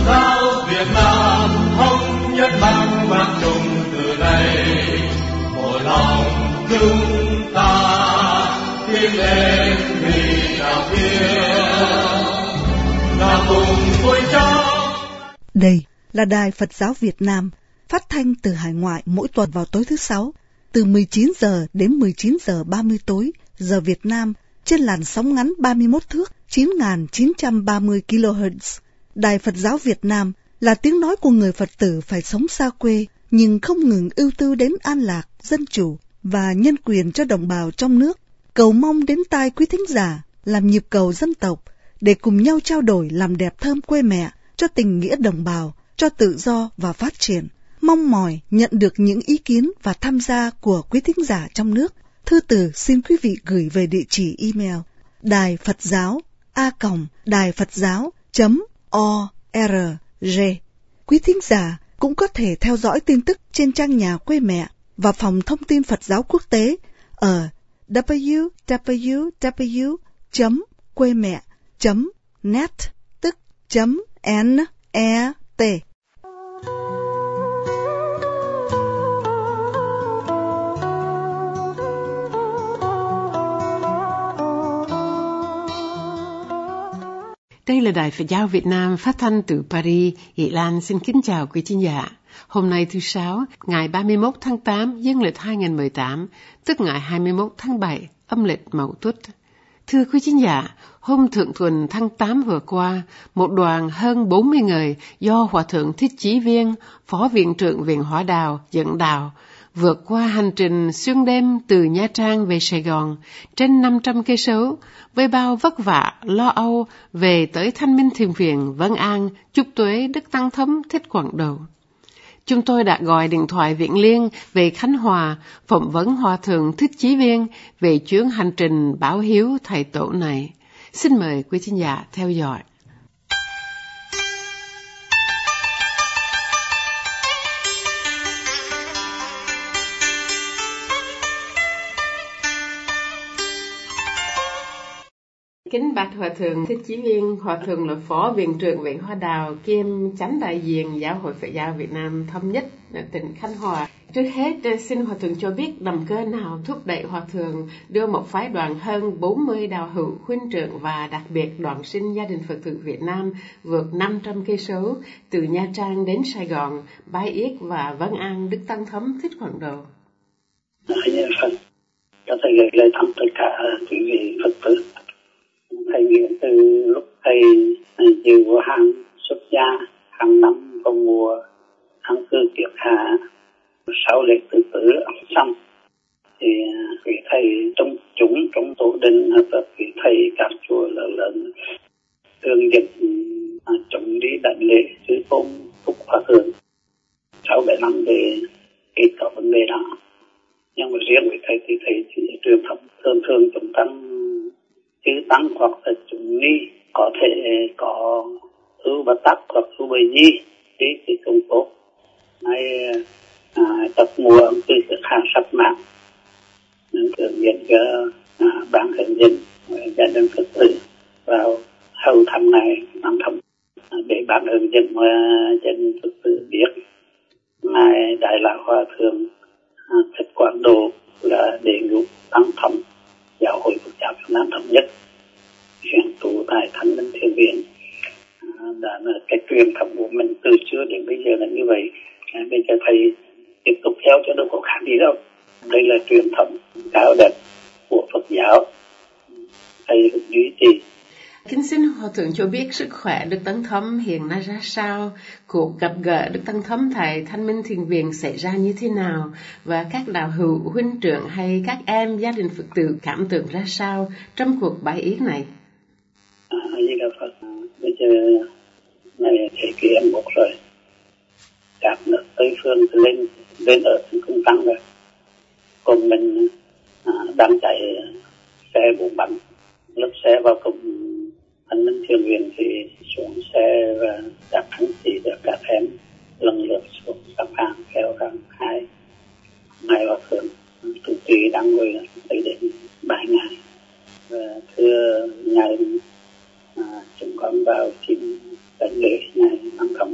giáo Việt Nam thống nhất mang vang chung từ đây, một lòng chúng ta tiến lên vì đạo thiên là cùng vui cháu. Đây là Đài Phật giáo Việt Nam, phát thanh từ hải ngoại mỗi tuần vào tối thứ Sáu, từ 19 giờ đến 19 giờ 30 tối, giờ Việt Nam, trên làn sóng ngắn 31 thước 9.930 kHz. Đài Phật giáo Việt Nam là tiếng nói của người Phật tử phải sống xa quê, nhưng không ngừng ưu tư đến an lạc, dân chủ và nhân quyền cho đồng bào trong nước. Cầu mong đến tai quý thính giả làm nhịp cầu dân tộc để cùng nhau trao đổi làm đẹp thơm quê mẹ, cho tình nghĩa đồng bào, cho tự do và phát triển. Mong mỏi nhận được những ý kiến và tham gia của quý thính giả trong nước. Thư từ xin quý vị gửi về địa chỉ email đài Phật giáo a.đài-phật-giáo.org. Quý thính giả cũng có thể theo dõi tin tức trên trang nhà quê mẹ và phòng thông tin Phật giáo quốc tế ở www.quemẹ.net, tức .net. Đây là Đài Phật giáo Việt Nam phát thanh từ Paris. Ý Lan xin kính chào quý thính giả. Hôm nay thứ Sáu, ngày 31 tháng 8, dương lịch 2018, tức ngày 21 tháng 7, âm lịch Mậu Tuất. Thưa quý thính giả, hôm Thượng Tuần tháng 8 vừa qua, một đoàn hơn 40 người do Hòa Thượng Thích Chí Viên, Phó Viện trưởng Viện Hóa Đạo, dẫn đạo, vượt qua hành trình xuyên đêm từ Nha Trang về Sài Gòn trên 500 cây số với bao vất vả lo âu về tới Thanh Minh Thiền Viện Vân An, chúc tuế Đức Tăng Thống Thích Quảng Độ. Chúng tôi đã gọi điện thoại Viện Liên về Khánh Hòa phỏng vấn Hòa Thượng Thích Chí Viên về chuyến hành trình báo hiếu thầy tổ này. Xin mời quý thính giả theo dõi. Kính bạch Hòa Thượng Thích Chí Viên, Hòa Thượng là Phó Viện trưởng Viện Hóa Đạo kiêm chánh đại diện Giáo hội Phật giáo Việt Nam thống nhất tỉnh Khánh Hòa. Trước hết, xin Hòa Thượng cho biết động cơ nào thúc đẩy Hòa Thượng đưa một phái đoàn hơn 40 đạo hữu huynh trưởng và đặc biệt đoàn sinh gia đình Phật tử Việt Nam vượt 500 cây số từ Nha Trang đến Sài Gòn, Bái Yết và Vân An, Đức Tăng Thống Thích Quảng Độ. Cho thầy gửi lời thăm tất cả quý vị Phật tử. Thầy nguyện từ lúc thầy dự hàng xuất gia hàng năm vào mùa tháng tư kiết hạ sau lễ tự tử xong thì quý thầy trong tổ đình và quý thầy các chùa lớn thường dẫn chúng đi đảnh lễ chư tôn Phúc Hòa Thượng sau 7 năm để kết có vấn đề đó. Nhưng mà riêng với thầy thì thầy chỉ truyền thống thường chúng tăng chư tăng hoặc là chúng ni có thể có ưu bát tắc hoặc ưu bầy nhi đi thì cũng tốt. Nay tập mùa từ cực hàng sắp mạng nên thường nhận cho ban hướng dẫn gia đình Phật tử vào hầu tháng này năm thầm để ban hướng dẫn gia đình Phật tử biết ngài Đại Lão Hòa Thượng Thích Quảng Độ là đề ngũ tăng thống Giáo hội Phật giáo Việt Nam thống nhất hiện trụ tại Thanh Minh Thiền Viện. Đã là cái truyền thống của mình từ xưa đến bây giờ là như vậy. Bây giờ thầy tiếp tục theo cho đâu có khác gì đâu. Đây là truyền thống cao đẹp của Phật giáo. Thầy duy trì. Kính xin Hòa Thượng cho biết sức khỏe Đức Tăng Thống hiện nay ra sao, cuộc gặp gỡ Đức Tăng Thống tại Thanh Minh Thiền Viện xảy ra như thế nào, và các đạo hữu huynh trưởng hay các em gia đình Phật tử cảm tưởng ra sao trong cuộc bái yết này? Như là Phật, bây giờ này thế kỷ 21 rồi, các nước Tây phương lên ở cũng tăng rồi, còn mình đang chạy xe 4 bánh, lớp xe vào cùng Thanh Minh Thiền Viện thì xuống xe và các anh chị và các em lần lượt xuống sắp hàng theo hàng hai ngày Hòa Thượng trụ trì đang ngồi tới đến 7 ngày. Và thưa ngài chúng con vào xin đảnh lễ ngài Tăng Thống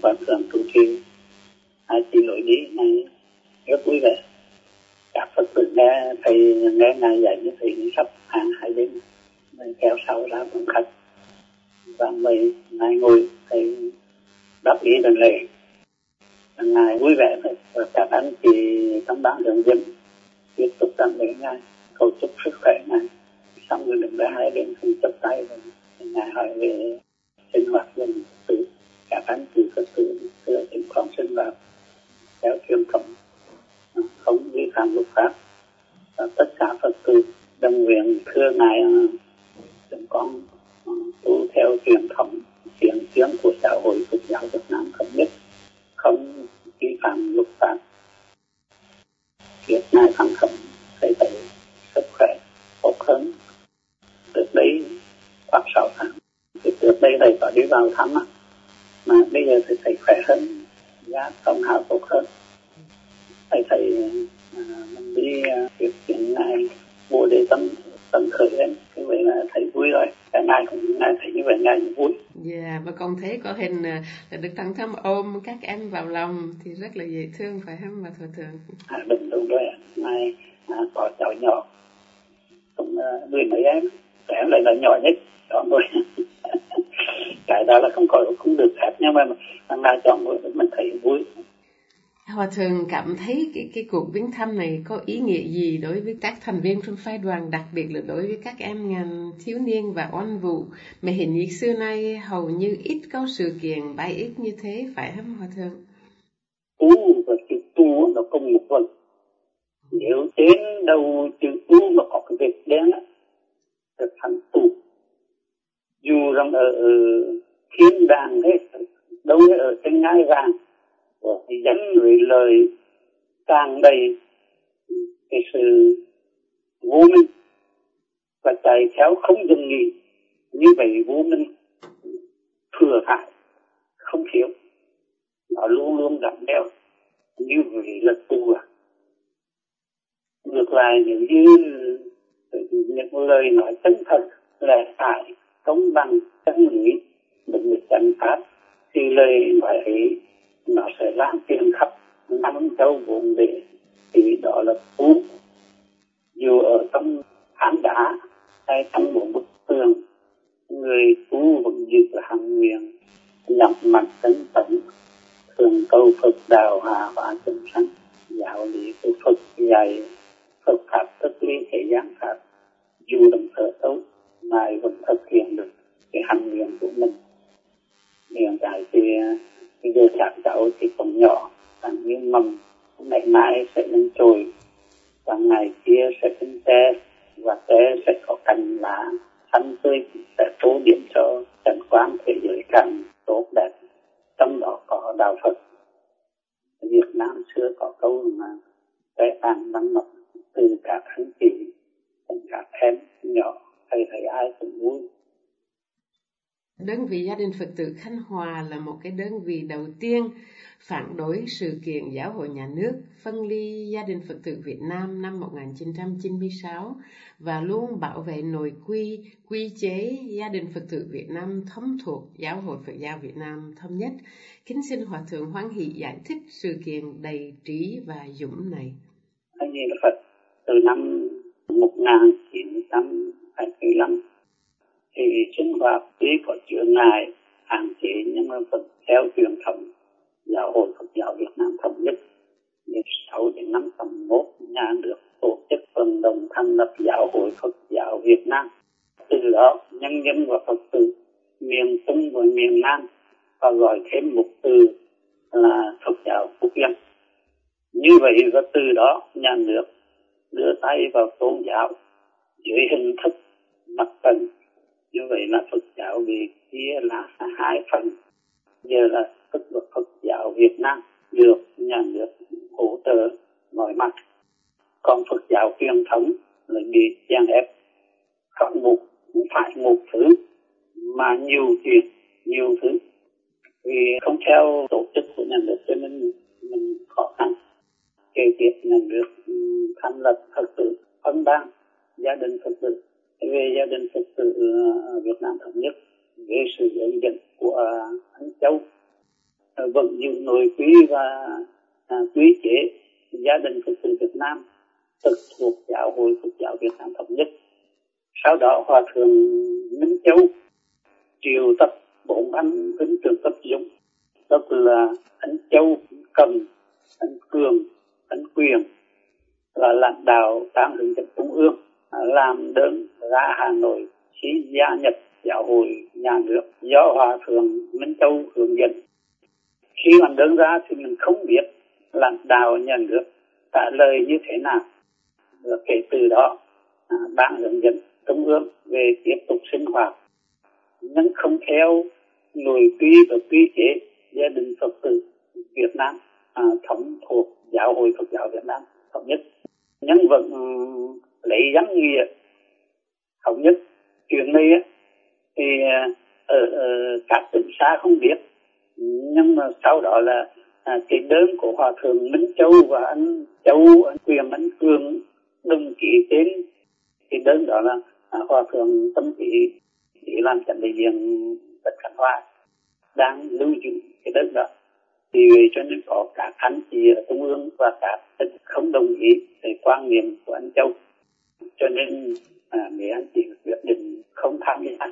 Hòa thượng trụ trì hai chỉ lối đi này rất vui vẻ. Các Phật tử nghe thầy nghe ngài dạy như thầy sắp hàng hai bên mình kéo sau ra cùng khách và mời ngài ngồi thầy đáp ý đền lễ. Ngài vui vẻ và các anh chị trong ban hướng dẫn tiếp tục đăng lễ ngài, cầu chúc sức khỏe ngài. Xong rồi đứng ra hai bên cùng chắp tay và ngài hỏi về sinh hoạt dân tử. Các anh chị Phật tử thưa tình con sinh hoạt theo truyền thống, không vi phạm luật pháp, và tất cả Phật tử đồng nguyện thưa ngài chúng con tu theo truyền thống thiện tiếng của xã hội Phật giáo Việt Nam thống nhất, không vi phạm luật pháp. Việc ngài thăng khẩn thầy thấy sức khỏe tốt hơn trước đây khoảng 6 tháng. Trước đây thầy có đi vào thăm mà bây giờ thì thầy khỏe hơn, giá công hào tốt hơn. Thầy mình đi việc chuyện này mua để tâm khởi lên, như vậy là thầy vui rồi. Cái ngài thấy như vậy ngài cũng vui. Dạ, và con thấy có hình là được Tăng Thâm ôm các em vào lòng thì rất là dễ thương, phải không bà Hòa Thượng? Đúng rồi. Ngài có cháu nhỏ cũng nuôi mấy em lại là nhỏ nhất chọn rồi. Cái đó là không được phép, nhưng mà ngài chọn rồi mình thấy vui. Hòa Thượng cảm thấy cái cuộc viếng thăm này có ý nghĩa gì đối với các thành viên trong phái đoàn, đặc biệt là đối với các em thiếu niên và oan vụ mà hình như xưa nay hầu như ít có sự kiện bái ít như thế, phải không Hòa Thượng? Tu và chữ tu nó cùng một phần. Nếu đến đầu chữ tu mà có cái việc đen á, thực hành tu. Dù rằng ở thiên đàng đấy, đâu ở trên ngai vàng, thì dẫn người lời càng đầy cái sự vô minh và chạy theo không dừng nghỉ. Như vậy vô minh thừa hại không thiếu, nó luôn luôn gắn đeo. Như vậy là tu à. Ngược lại nếu như những lời nói chân thật, lẽ phải, công bằng, chân lý, đúng được chân pháp, thì lời nói ấy nó sẽ lan truyền khắp năm châu bốn bể. Thì đó là tu. Dù ở trong hang đá hay trong một bức tường, người tu vẫn giữ hằng nguyện nhắm mắt tấn tấn, thường cầu Phật đạo hạ hóa chúng sanh. Giáo lý của Phật dạy Phật pháp tất lý thế gian pháp, dù đồng thở tốt ngài vẫn thực hiện được cái hằng nguyện của mình. Hiện tại thì bây giờ các cháu thì còn nhỏ, như mầm ngày mai sẽ lên trồi, và ngày kia sẽ lên tre, và tre sẽ có cành lá xanh tươi, sẽ tô điểm cho cảnh quan thế giới càng tốt đẹp. Trong đó có đạo Phật. Việt Nam xưa có câu mà cái tàn năng ngọc, từ các anh chị đến các em nhỏ, thầy thấy ai cũng vui. Đơn vị Gia đình Phật tử Khánh Hòa là một cái đơn vị đầu tiên phản đối sự kiện Giáo hội Nhà nước phân ly Gia đình Phật tử Việt Nam năm 1996 và luôn bảo vệ nội quy chế Gia đình Phật tử Việt Nam thống thuộc Giáo hội Phật giáo Việt Nam thống nhất. Kính xin Hòa Thượng hoan hỷ giải thích sự kiện đầy trí và dũng này. Anh Di Đà Phật, từ năm 1925 thì sinh hoạt tuy có chứa ngại hạn chế, nhưng mà vẫn theo truyền thống Giáo hội Phật giáo Việt Nam thống nhất. Đến 6 đến năm 81, nhà nước tổ chức vận động thành lập Giáo hội Phật giáo Việt Nam. Từ đó nhân dân và Phật tử miền Trung và miền Nam và gọi thêm một từ là Phật giáo Quốc dân. Như vậy và từ đó nhà nước đưa tay vào tôn giáo dưới hình thức mặt trận. Như vậy là Phật giáo bị chia là hai phần. Giờ là tức là Phật giáo Việt Nam được nhà nước hỗ trợ mọi mặt, còn Phật giáo truyền thống lại bị chèn ép, không phải một thứ mà nhiều chuyện, nhiều thứ. Vì không theo tổ chức của nhà nước cho nên mình khó khăn. Kể việc nhà nước thành lập Phật tử phân ban gia đình Phật tử, về gia đình Phật tử Việt Nam thống nhất, về sự hướng dẫn của anh Châu vẫn giữ nội quy và quy chế gia đình Phật tử Việt Nam trực thuộc Giáo hội Phật giáo Việt Nam Thống nhất. Sau đó Hòa thượng Minh Châu triệu tập 4 anh huynh trưởng cấp dụng, đó là anh Châu, Cầm, anh Cường, anh Quyền là lãnh đạo Ban hướng dẫn Trung ương làm đơn ra Hà Nội xin gia nhập Giáo hội nhà nước do Hòa thượng Minh Châu hướng dẫn. Khi làm đơn ra thì mình không biết lãnh đạo nhà nước trả lời như thế nào. Và kể từ đó Ban hướng dẫn Trung ương về tiếp tục sinh hoạt nhưng không theo nội quy và quy chế gia đình Phật tử Việt Nam thống thuộc Giáo hội Phật giáo Việt Nam Thống nhất, nhưng vẫn lấy danh nghĩa Thống nhất. Chuyện này thì ở các tỉnh xa không biết, nhưng mà sau đó là cái đơn của Hòa thượng Minh Châu và anh Châu, anh Quyền, anh Cường đồng ký tên cái đơn đó là Hòa thượng Tâm Trí làm chánh đại diện Tất Khánh Hòa đang lưu giữ cái đơn đó. Thì cho nên có các anh chị ở Trung ương và các tỉnh không đồng ý về quan niệm của anh Châu, cho nên mấy anh chị quyết định không tham gia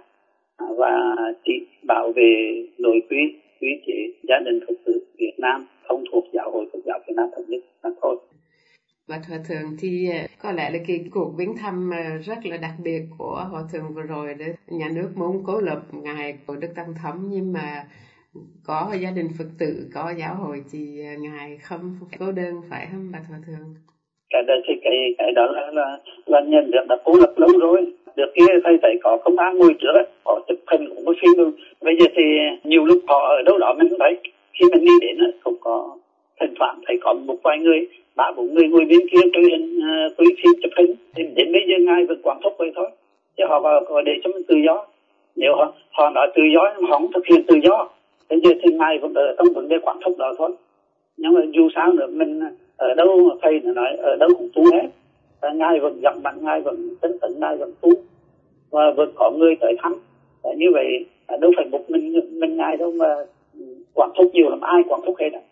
và chỉ bảo vệ nội quy chế gia đình Phật tử Việt Nam không thuộc Giáo hội Phật giáo Việt Nam Thống nhất là thôi. Và Hòa thượng thì có lẽ là cái cuộc viếng thăm rất là đặc biệt của Hòa thượng vừa rồi đấy. Nhà nước muốn cố lập ngài của Đức Tăng Thống, nhưng mà có gia đình Phật tử, có giáo hội thì ngài không cố đơn, phải không bà Hòa thượng? Cái đó là nhân được đã cố lập lâu rồi. Được kia thầy có công an ngồi trước ấy, có chụp hình cũng có phim luôn. Bây giờ thì nhiều lúc họ ở đâu đó mình không thấy. Khi mình đi đến cũng có thỉnh thoảng thấy có một vài người, 3-4 người ngồi bên kia quay phim chụp hình. Thì đến bây giờ ngài vẫn quản thúc vậy thôi. Chứ họ có để cho mình tự do. Nếu họ nói tự do, họ không thực hiện tự do. Bây giờ thì ngài vẫn ở trong vấn đề quản thúc đó thôi. Nhưng mà dù sao nữa, mình ở đâu thầy nói ở đâu cũng tu hết. Và ngài vẫn dặn mạnh, ngài vẫn tính tĩnh, ngài vẫn tu. Và vẫn có người tới thăm. Và như vậy đâu phải một mình ngài đâu mà quản thúc nhiều làm ai quản thúc hết đó.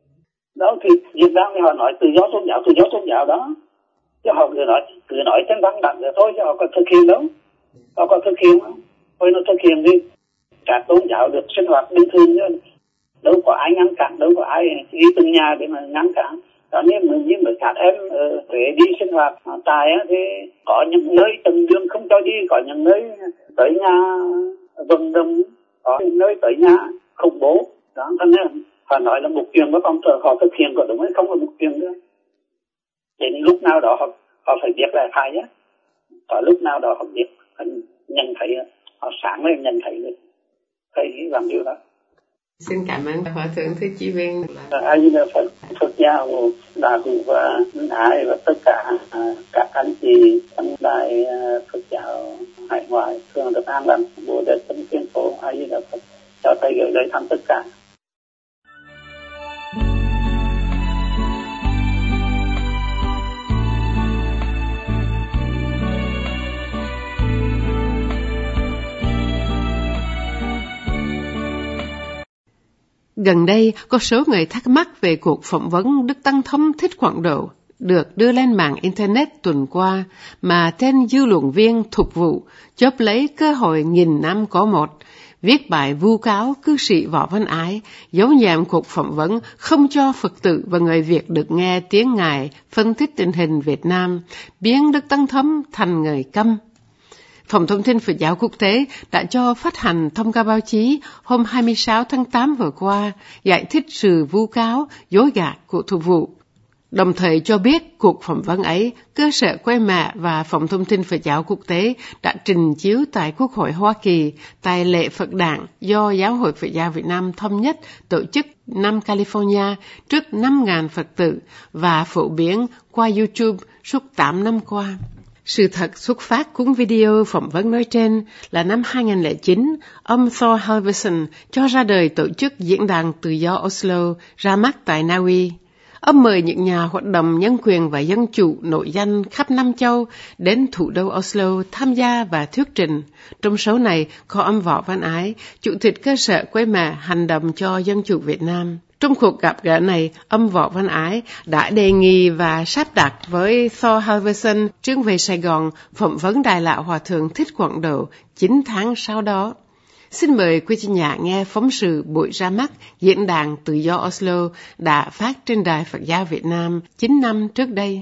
Đó thì Việt Nam thì họ nói tự do tôn giáo đó. Chứ họ cứ nói trên văn đặng rồi thôi, chứ họ có thực hiện đâu. Họ có thực hiện không? Thôi nó thực hiện đi. Các tôn giáo được sinh hoạt bình thường chứ. Đâu có ai ngăn cản, đâu có ai đi từng nhà để mà ngăn cản. Đó như mà các em về đi sinh hoạt tại thì có những nơi từng đường không cho đi, có những nơi tới nhà vận động, có những nơi tới nhà khủng bố. Đó, cho nên họ nói là một chuyện của phong trào họ thực hiện có đúng hay không là một chuyện nữa. Đến lúc nào đó họ phải biết là phải á. Có lúc nào đó họ biết, họ nhận thấy, họ sáng lên nhận thấy được. Thầy làm điều đó. Xin cảm ơn Hòa thượng Thích Chí Viên. Anh là Phật giáo Đà Hữu và Ái và tất cả các anh chị trong đài Phật giáo hải ngoại thường được an lành. Bồ Đề Tâm Thiên Phổ Ai là Phật cho thầy gửi lời thăm tất cả. Gần đây, có số người thắc mắc về cuộc phỏng vấn Đức Tăng Thống Thích Quảng Độ được đưa lên mạng Internet tuần qua mà tên dư luận viên Thục Vụ chớp lấy cơ hội nghìn năm có một, viết bài vu cáo cư sĩ Võ Văn Ái, giấu nhẹm cuộc phỏng vấn không cho Phật tử và người Việt được nghe tiếng Ngài phân tích tình hình Việt Nam, biến Đức Tăng Thống thành người câm. Phòng Thông tin Phật giáo Quốc tế đã cho phát hành thông cáo báo chí hôm 26 tháng 8 vừa qua giải thích sự vu cáo, dối gạt của Thục Vụ. Đồng thời cho biết cuộc phỏng vấn ấy, cơ sở quay mạ và Phòng Thông tin Phật giáo Quốc tế đã trình chiếu tại Quốc hội Hoa Kỳ tại lễ Phật đản do Giáo hội Phật giáo Việt Nam Thống nhất tổ chức năm California trước 5.000 Phật tử và phổ biến qua YouTube suốt 8 năm qua. Sự thật xuất phát cuốn video phỏng vấn nói trên là năm 2009, ông Thor Halverson cho ra đời tổ chức Diễn đàn Tự do Oslo ra mắt tại Na Uy. Ông mời những nhà hoạt động nhân quyền và dân chủ nổi danh khắp Nam Châu đến thủ đô Oslo tham gia và thuyết trình. Trong số này có ông Võ Văn Ái, Chủ tịch cơ sở quê mẹ hành động cho dân chủ Việt Nam. Trong cuộc gặp gỡ này, ông Võ Văn Ái đã đề nghị và sắp đặt với Thor Halverson chuyến về Sài Gòn phỏng vấn Đại lão Hòa thượng Thích Quảng Độ 9 tháng sau đó. Xin mời quý thính giả nghe phóng sự buổi ra mắt diễn đàn Tự do Oslo đã phát trên Đài Phật giáo Việt Nam 9 năm trước đây.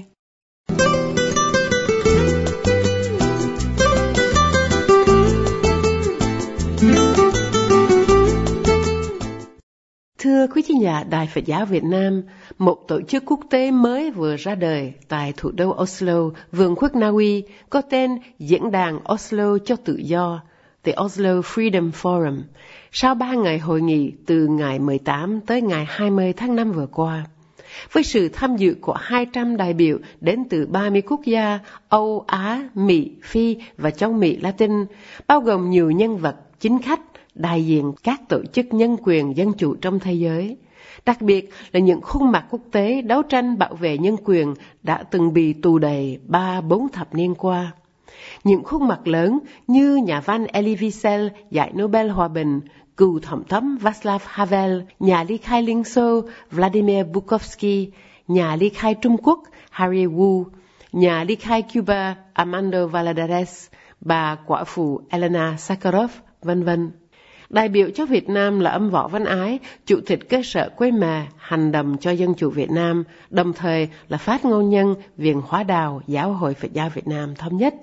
Thưa quý thính giả Đài Phật giáo Việt Nam, một tổ chức quốc tế mới vừa ra đời tại thủ đô Oslo, Vương quốc Na Uy, có tên Diễn đàn Oslo cho Tự do, The Oslo Freedom Forum, sau 3 ngày hội nghị từ ngày 18 tới ngày 20 tháng 5 vừa qua. Với sự tham dự của 200 đại biểu đến từ 30 quốc gia Âu, Á, Mỹ, Phi và châu Mỹ Latin, bao gồm nhiều nhân vật, chính khách, đại diện các tổ chức nhân quyền dân chủ trong thế giới, đặc biệt là những khuôn mặt quốc tế đấu tranh bảo vệ nhân quyền đã từng bị tù đầy 3-4 thập niên qua. Những khuôn mặt lớn như nhà văn Elie Wiesel giải Nobel Hòa bình, cựu tổng thống Václav Havel, nhà ly khai Liên Xô Vladimir Bukovsky, nhà ly khai Trung Quốc Harry Wu, nhà ly khai Cuba Armando Valladares, bà quả phụ Elena Sakharov, v.v. Đại biểu cho Việt Nam là ông Võ Văn Ái, Chủ tịch cơ sở Quê Mà, Hành động cho Dân chủ Việt Nam, đồng thời là phát ngôn nhân Viện Hóa Đạo Giáo hội Phật giáo Việt Nam Thống nhất.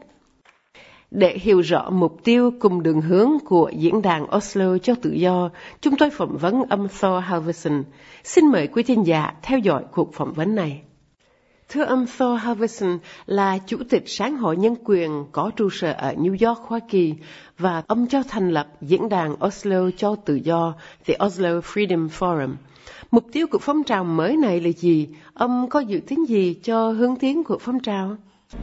Để hiểu rõ mục tiêu cùng đường hướng của diễn đàn Oslo cho Tự do, chúng tôi phỏng vấn ông Thor Halverson. Xin mời quý thính giả theo dõi cuộc phỏng vấn này. Thưa ông Thor Halverson là Chủ tịch Sáng hội Nhân quyền có trụ sở ở New York, Hoa Kỳ, và ông cho thành lập diễn đàn Oslo cho Tự do, The Oslo Freedom Forum. Mục tiêu của phong trào mới này là gì? Ông có dự tính gì cho hướng tiến của phong trào?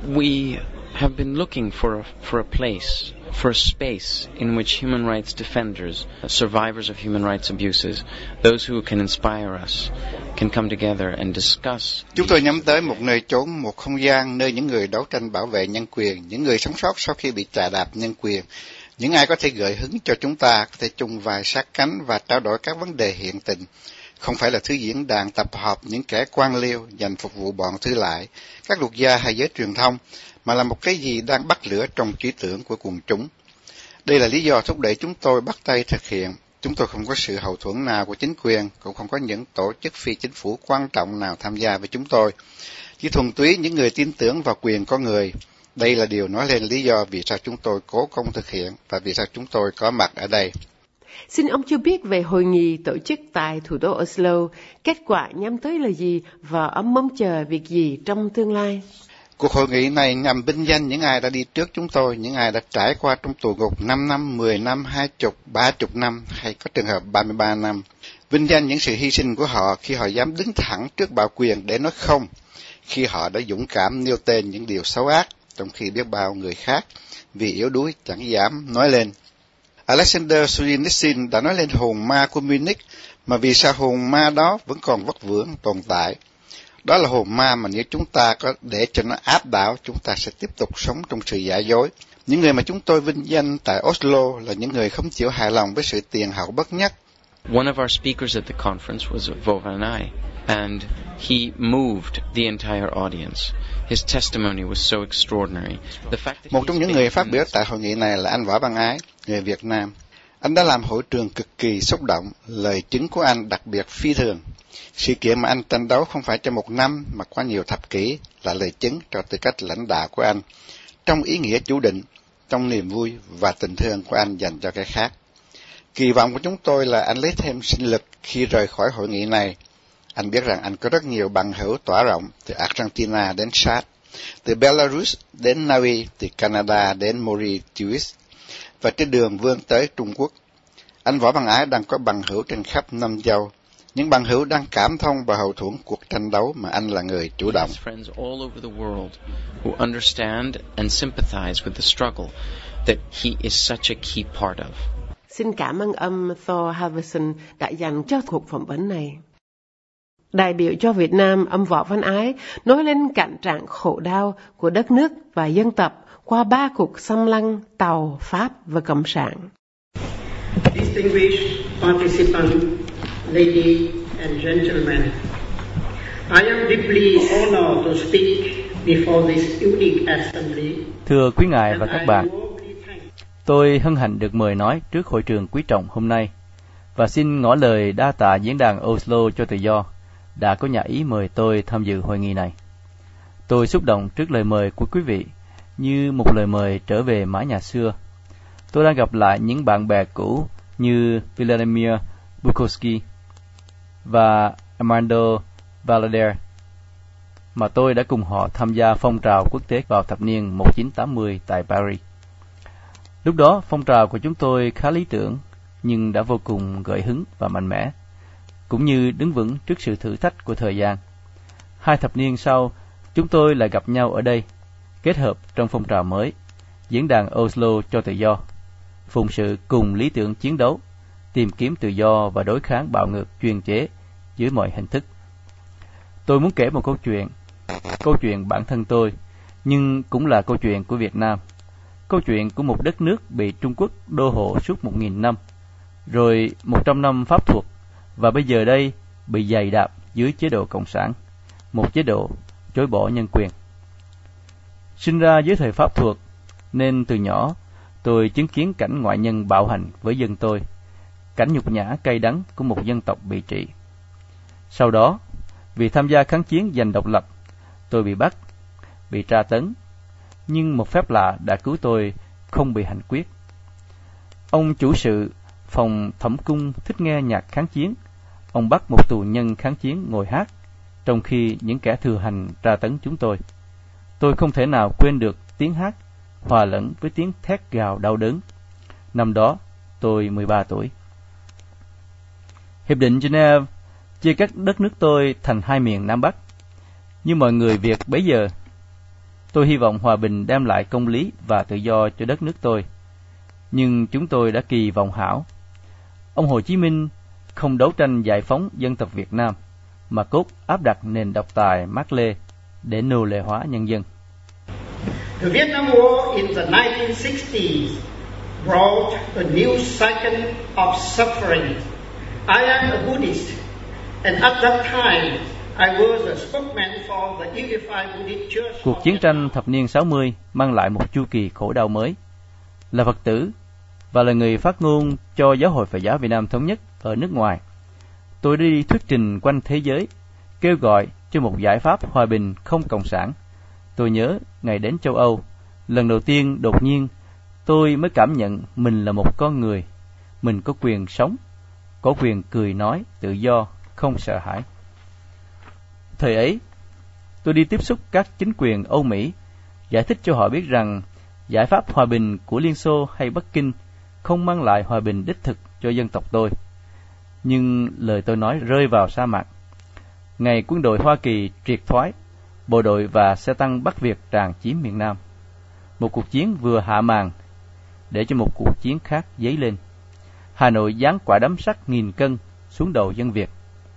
We have been looking for a place, for a space in which human rights defenders, survivors of human rights abuses, those who can inspire us, can come together and discuss. Chúng tôi nhắm tới một nơi chốn, một không gian nơi những người đấu tranh bảo vệ nhân quyền, những người sống sót sau khi bị chà đạp nhân quyền, những ai có thể gợi hứng cho chúng ta có thể chung vai sát cánh và trao đổi các vấn đề hiện tình. Không phải là thứ diễn đàn tập hợp những kẻ quan liêu dành phục vụ bọn thư lại, các luật gia hay giới truyền thông, mà là một cái gì đang bắt lửa trong trí tưởng của quần chúng. Đây là lý do thúc đẩy chúng tôi bắt tay thực hiện. Chúng tôi không có sự hậu thuẫn nào của chính quyền, cũng không có những tổ chức phi chính phủ quan trọng nào tham gia với chúng tôi. Chỉ thuần túy những người tin tưởng vào quyền con người. Đây là điều nói lên lý do vì sao chúng tôi cố công thực hiện và vì sao chúng tôi có mặt ở đây. Xin ông cho biết về hội nghị tổ chức tại thủ đô Oslo, kết quả nhắm tới là gì và ông mong chờ việc gì trong tương lai? Cuộc hội nghị này nhằm vinh danh những ai đã đi trước chúng tôi, những ai đã trải qua trong tù ngục 5 năm, 10 năm, 20, 30 năm hay có trường hợp 33 năm. Vinh danh những sự hy sinh của họ khi họ dám đứng thẳng trước bạo quyền để nói không, khi họ đã dũng cảm nêu tên những điều xấu ác, trong khi biết bao người khác vì yếu đuối chẳng dám nói lên. Alexander Solzhenitsyn đã nói lên hồn ma của Munich, mà vì sao hồn ma đó vẫn còn vất vưởng tồn tại? Đó là hồn ma mà nếu chúng ta có để cho nó áp đảo, chúng ta sẽ tiếp tục sống trong sự giả dối. Những người mà chúng tôi vinh danh tại Oslo là những người không chịu hài lòng với sự tiền hậu bất nhất. One of our speakers at the conference was Võ Văn Ái, and he moved the entire audience. His testimony was so extraordinary. Một trong những người phát biểu tại hội nghị này là anh Võ Văn Ái, người Việt Nam. Anh đã làm hội trường cực kỳ xúc động, lời chứng của anh đặc biệt phi thường. Sự kiện mà anh tranh đấu không phải trong một năm mà qua nhiều thập kỷ là lời chứng cho tư cách lãnh đạo của anh, trong ý nghĩa chủ định, trong niềm vui và tình thương của anh dành cho cái khác. Kỳ vọng của chúng tôi là anh lấy thêm sinh lực khi rời khỏi hội nghị này. Anh biết rằng anh có rất nhiều bằng hữu tỏa rộng, từ Argentina đến Chad, từ Belarus đến Na Uy, từ Canada đến Mauritius, và trên đường vươn tới Trung Quốc. Anh Võ Văn Ái đang có bằng hữu trên khắp năm châu, những bằng hữu đang cảm thông và hậu thuẫn cuộc tranh đấu mà anh là người chủ động. Xin cảm ơn ông Thor Halverson đã dành cho cuộc phỏng vấn này. Đại biểu cho Việt Nam, ông Võ Văn Ái nói lên cảnh trạng khổ đau của đất nước và dân tộc qua 3 cuộc xâm lăng Tàu, Pháp và Cộng sản. Distinguished participants, ladies and gentlemen, I am deeply honored to speak before this unique assembly. Thưa quý ngài và các bạn, tôi hân hạnh được mời nói trước hội trường quý trọng hôm nay và xin ngỏ lời đa tạ diễn đàn Oslo cho tự do đã có nhà ý mời tôi tham dự hội nghị này. Tôi xúc động trước lời mời của quý vị như một lời mời trở về mái nhà xưa. Tôi đang gặp lại những bạn bè cũ như Vladimir Bukovsky và Armando Valadares mà tôi đã cùng họ tham gia phong trào quốc tế vào thập niên 1980 tại Paris. Lúc đó, phong trào của chúng tôi khá lý tưởng, nhưng đã vô cùng gợi hứng và mạnh mẽ, cũng như đứng vững trước sự thử thách của thời gian. 2 thập niên sau, chúng tôi lại gặp nhau ở đây, kết hợp trong phong trào mới, diễn đàn Oslo cho tự do, phụng sự cùng lý tưởng chiến đấu, tìm kiếm tự do và đối kháng bạo ngược chuyên chế dưới mọi hình thức. Tôi muốn kể một câu chuyện bản thân tôi, nhưng cũng là câu chuyện của Việt Nam, câu chuyện của một đất nước bị Trung Quốc đô hộ suốt 1.000 năm, rồi 100 năm pháp thuộc, và bây giờ đây bị giày đạp dưới chế độ Cộng sản, một chế độ chối bỏ nhân quyền. Sinh ra dưới thời pháp thuộc, nên từ nhỏ tôi chứng kiến cảnh ngoại nhân bạo hành với dân tôi, cảnh nhục nhã cay đắng của một dân tộc bị trị. Sau đó, vì tham gia kháng chiến giành độc lập, tôi bị bắt, bị tra tấn, nhưng một phép lạ đã cứu tôi không bị hành quyết. Ông chủ sự phòng thẩm cung thích nghe nhạc kháng chiến. Ông bắt một tù nhân kháng chiến ngồi hát, trong khi những kẻ thừa hành tra tấn chúng tôi. Tôi không thể nào quên được tiếng hát hòa lẫn với tiếng thét gào đau đớn. Năm đó, tôi 13 tuổi. Hiệp định Geneva chia cắt đất nước tôi thành 2 miền Nam Bắc. Như mọi người Việt bấy giờ, tôi hy vọng hòa bình đem lại công lý và tự do cho đất nước tôi. Nhưng chúng tôi đã kỳ vọng hão. Ông Hồ Chí Minh không đấu tranh giải phóng dân tộc Việt Nam, mà cốt áp đặt nền độc tài Mác Lê để nô lệ hóa nhân dân. The Vietnam War in the 1960s brought a new cycle of suffering. I am a Buddhist, and at that time I was a spokesman for the Unified Buddhist Church. Cuộc chiến tranh thập niên 60 mang lại một chu kỳ khổ đau mới. Là Phật tử và là người phát ngôn cho Giáo hội Phật giáo Việt Nam Thống nhất ở nước ngoài, tôi đi thuyết trình quanh thế giới, kêu gọi cho một giải pháp hòa bình không cộng sản. Tôi nhớ ngày đến châu Âu, lần đầu tiên đột nhiên tôi mới cảm nhận mình là một con người, mình có quyền sống, có quyền cười nói tự do, không sợ hãi. Thời ấy, tôi đi tiếp xúc các chính quyền Âu Mỹ, giải thích cho họ biết rằng giải pháp hòa bình của Liên Xô hay Bắc Kinh không mang lại hòa bình đích thực cho dân tộc tôi. Nhưng lời tôi nói rơi vào sa mạc. Ngày quân đội Hoa Kỳ triệt thoái, bộ đội và xe tăng Bắc Việt tràn chiếm miền Nam. Một cuộc chiến vừa hạ màn để cho một cuộc chiến khác dấy lên. Hà Nội giáng quả đấm sắt 1000 cân xuống đầu dân Việt.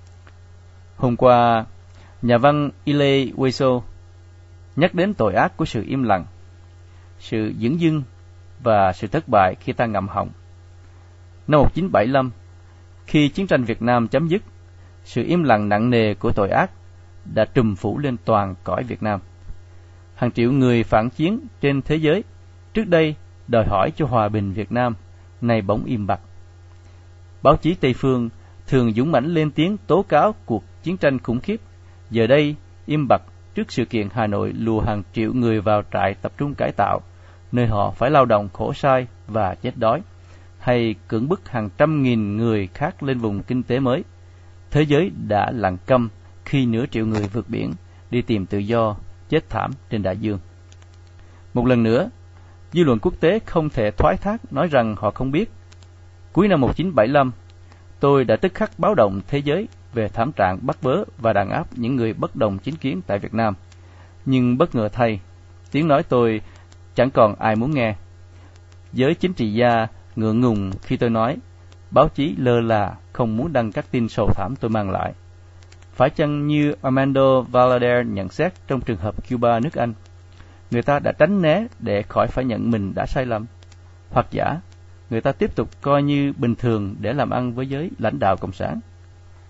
Hôm qua, nhà văn Elie Wiesel nhắc đến tội ác của sự im lặng, sự dửng dưng và sự thất bại khi ta ngậm họng. Năm 1975, khi chiến tranh Việt Nam chấm dứt, sự im lặng nặng nề của tội ác đã trùm phủ lên toàn cõi Việt Nam. Hàng triệu người phản chiến trên thế giới trước đây đòi hỏi cho hòa bình Việt Nam, nay bỗng im bặt. Báo chí Tây phương thường dũng mãnh lên tiếng tố cáo cuộc chiến tranh khủng khiếp, giờ đây im bặt trước sự kiện Hà Nội lùa hàng triệu người vào trại tập trung cải tạo, nơi họ phải lao động khổ sai và chết đói, hay cưỡng bức hàng trăm nghìn người khác lên vùng kinh tế mới. Thế giới đã lặng câm khi nửa triệu người vượt biển đi tìm tự do, chết thảm trên đại dương. Một lần nữa, dư luận quốc tế không thể thoái thác nói rằng họ không biết. Cuối năm 1975, tôi đã tức khắc báo động thế giới về thảm trạng bắt bớ và đàn áp những người bất đồng chính kiến tại Việt Nam. Nhưng bất ngờ thay, tiếng nói tôi chẳng còn ai muốn nghe. Giới chính trị gia ngượng ngùng khi tôi nói, báo chí lơ là không muốn đăng các tin sầu thảm tôi mang lại. Phải chăng như Armando Valadares nhận xét trong trường hợp Cuba nước Anh, người ta đã tránh né để khỏi phải nhận mình đã sai lầm? Hoặc giả, người ta tiếp tục coi như bình thường để làm ăn với giới lãnh đạo Cộng sản?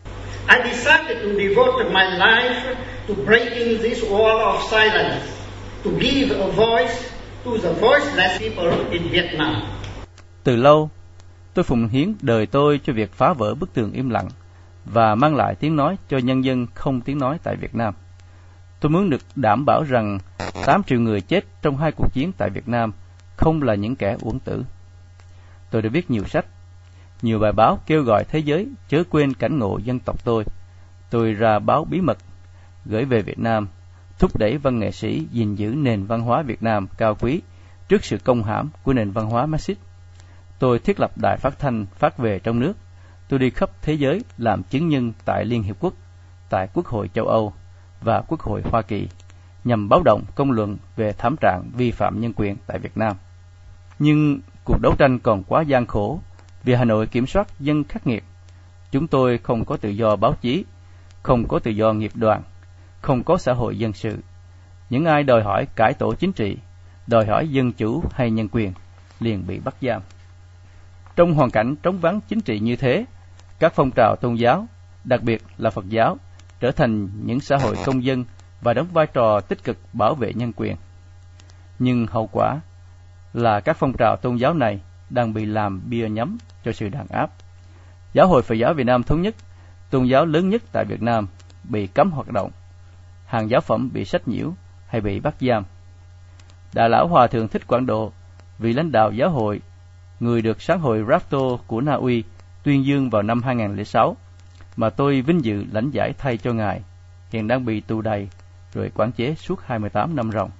I decided to devote my life to breaking this wall of silence, to give a voice to the voiceless people in Vietnam. Từ lâu, tôi phụng hiến đời tôi cho việc phá vỡ bức tường im lặng và mang lại tiếng nói cho nhân dân không tiếng nói tại Việt Nam. Tôi muốn được đảm bảo rằng 8 triệu người chết trong 2 cuộc chiến tại Việt Nam không là những kẻ uổng tử. Tôi đã viết nhiều sách, nhiều bài báo kêu gọi thế giới chớ quên cảnh ngộ dân tộc tôi. Tôi ra báo bí mật, gửi về Việt Nam, thúc đẩy văn nghệ sĩ gìn giữ nền văn hóa Việt Nam cao quý trước sự công hãm của nền văn hóa Marxist. Tôi thiết lập đài phát thanh phát về trong nước. Tôi đi khắp thế giới làm chứng nhân tại Liên Hiệp Quốc, tại Quốc hội châu Âu và Quốc hội Hoa Kỳ, nhằm báo động công luận về thảm trạng vi phạm nhân quyền tại Việt Nam. Nhưng cuộc đấu tranh còn quá gian khổ vì Hà Nội kiểm soát dân khắc nghiệt. Chúng tôi không có tự do báo chí, không có tự do nghiệp đoàn, không có xã hội dân sự. Những ai đòi hỏi cải tổ chính trị, đòi hỏi dân chủ hay nhân quyền, liền bị bắt giam. Trong hoàn cảnh trống vắng chính trị như thế, các phong trào tôn giáo, đặc biệt là Phật giáo, trở thành những xã hội công dân và đóng vai trò tích cực bảo vệ nhân quyền. Nhưng hậu quả là các phong trào tôn giáo này đang bị làm bia nhắm cho sự đàn áp. Giáo hội Phật giáo Việt Nam Thống nhất, tôn giáo lớn nhất tại Việt Nam, bị cấm hoạt động. Hàng giáo phẩm bị sách nhiễu hay bị bắt giam. Đại lão Hòa thượng Thích Quảng Độ, vị lãnh đạo giáo hội, người được sáng hội Rapto của Na Uy tuyên dương vào năm 2006, mà tôi vinh dự lãnh giải thay cho ngài, hiện đang bị tù đầy rồi quản chế suốt 28 năm ròng.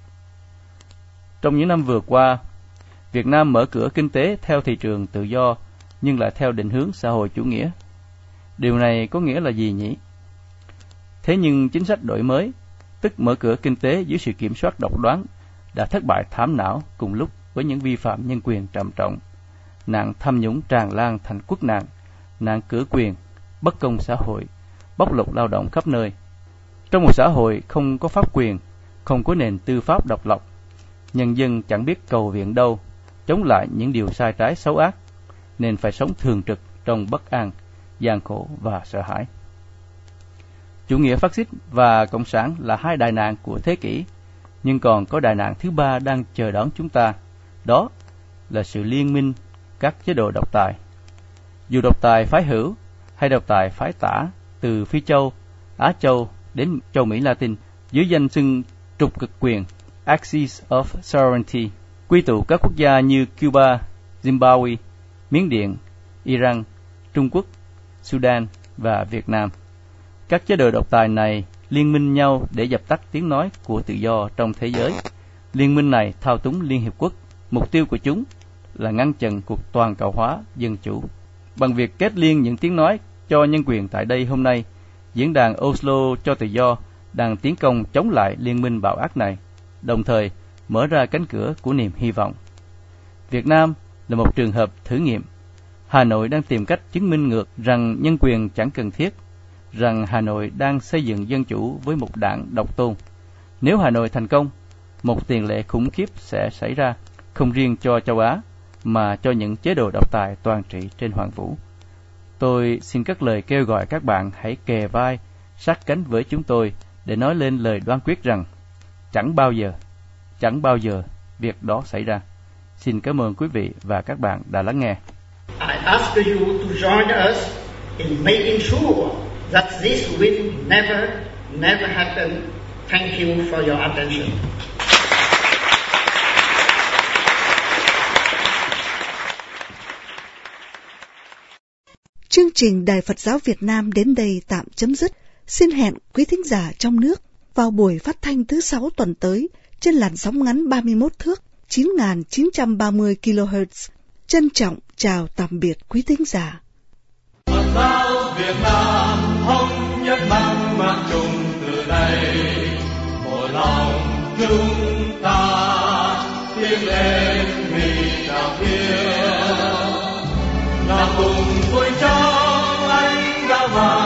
Trong những năm vừa qua, Việt Nam mở cửa kinh tế theo thị trường tự do nhưng lại theo định hướng xã hội chủ nghĩa. Điều này có nghĩa là gì nhỉ? Thế nhưng chính sách đổi mới, tức mở cửa kinh tế dưới sự kiểm soát độc đoán, đã thất bại thảm não cùng lúc với những vi phạm nhân quyền trầm trọng. Nạn tham nhũng tràn lan thành quốc nạn, nạn cửa quyền, bất công xã hội, bóc lột lao động khắp nơi. Trong một xã hội không có pháp quyền, không có nền tư pháp độc lập, nhân dân chẳng biết cầu viện đâu, chống lại những điều sai trái xấu ác, nên phải sống thường trực trong bất an, gian khổ và sợ hãi. Chủ nghĩa phát xít và cộng sản là hai đại nạn của thế kỷ, nhưng còn có đại nạn thứ ba đang chờ đón chúng ta, đó là sự liên minh các chế độ độc tài. Dù độc tài phái hữu hay độc tài phái tả, từ Phi Châu, Á Châu đến châu Mỹ Latin, dưới danh xưng trục cực quyền, Axis of Sovereignty, quy tụ các quốc gia như Cuba, Zimbabwe, Miến Điện, Iran, Trung Quốc, Sudan và Việt Nam. Các chế độ độc tài này liên minh nhau để dập tắt tiếng nói của tự do trong thế giới. Liên minh này thao túng Liên Hiệp Quốc. Mục tiêu của chúng là ngăn chặn cuộc toàn cầu hóa dân chủ. Bằng việc kết liên những tiếng nói cho nhân quyền tại đây hôm nay, diễn đàn Oslo cho tự do đang tiến công chống lại liên minh bạo ác này, đồng thời mở ra cánh cửa của niềm hy vọng. Việt Nam là một trường hợp thử nghiệm. Hà Nội đang tìm cách chứng minh ngược rằng nhân quyền chẳng cần thiết, rằng Hà Nội đang xây dựng dân chủ với một đảng độc tôn. Nếu Hà Nội thành công, một tiền lệ khủng khiếp sẽ xảy ra, không riêng cho châu Á, mà cho những chế độ độc tài toàn trị trên Hoàng Vũ. Tôi xin cất lời kêu gọi các bạn hãy kề vai, sát cánh với chúng tôi để nói lên lời đoan quyết rằng chẳng bao giờ việc đó xảy ra. Xin cảm ơn quý vị và các bạn đã lắng nghe. I ask you to join us in making sure that this will never happen. Thank you for your attention. Chương trình Đài Phật giáo Việt Nam đến đây tạm chấm dứt. Xin hẹn quý thính giả trong nước vào buổi phát thanh thứ 6 tuần tới trên làn sóng ngắn 31 thước 9.930 kHz. Trân trọng chào tạm biệt quý thính giả. Phật giáo Việt Nam thống nhất mang mang chung từ đây, một lòng chúng ta tiến lên vì đạo hiếu, là cùng vui trong ánh đã vàng.